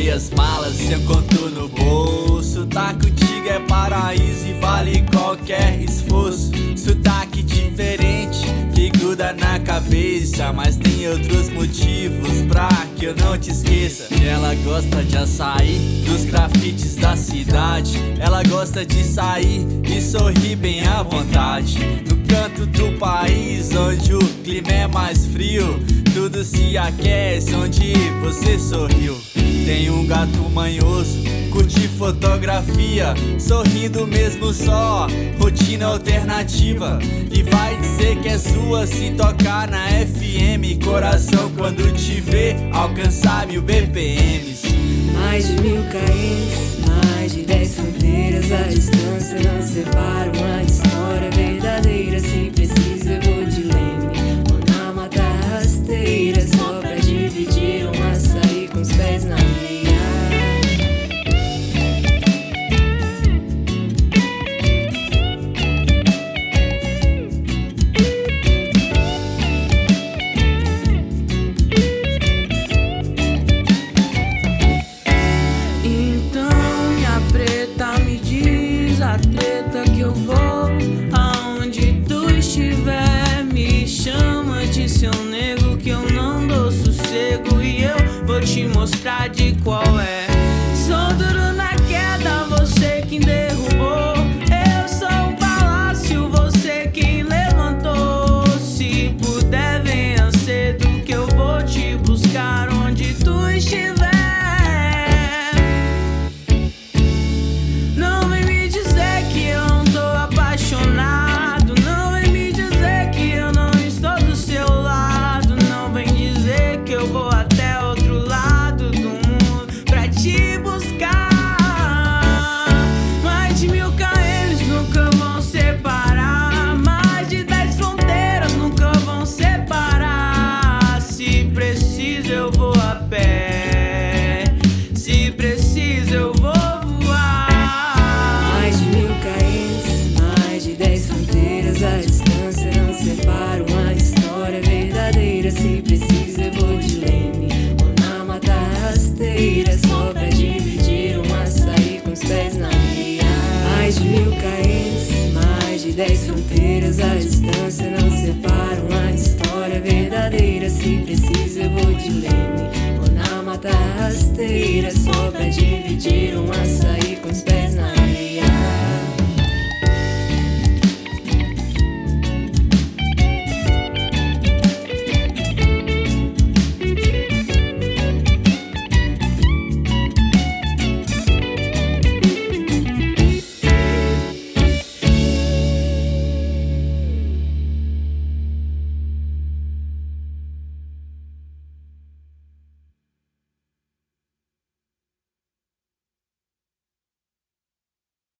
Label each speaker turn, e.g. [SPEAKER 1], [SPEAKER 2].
[SPEAKER 1] meias malas, sem conto no bolso. Tá contigo é paraíso e vale qualquer esforço. Sotaque diferente que gruda na cabeça, mas tem outros motivos pra que eu não te esqueça. Ela gosta de açaí, dos grafites da cidade. Ela gosta de sair e sorrir bem à vontade. No canto do país onde o clima é mais frio, tudo se aquece onde você sorriu. Tem um gato manhoso, curte fotografia, sorrindo mesmo só, rotina alternativa. E vai dizer que é sua se tocar na FM. Coração quando te vê alcançar 1000 BPMs.
[SPEAKER 2] Mais de 1000 km, mais de 10 fronteiras. A distância não separa uma história verdadeira. Se precisa eu vou de leme ou na mata rasteira, só pra dividir um açaí com os pés na areia. A treta que eu vou, aonde tu estiver, me chama de seu nego que eu não dou sossego. E eu vou te mostrar de qual é. Sou duro na queda, você quem derrubou. Eu sou o palácio, você quem levantou. Se puder venha cedo que eu vou te buscar onde tu estiver. Não vem me dizer que eu não estou do seu lado. Não vem dizer que eu vou até outro lado do mundo pra te buscar. Mais de 1000 km nunca vão separar. Mais de 10 fronteiras nunca vão separar. Se preciso eu vou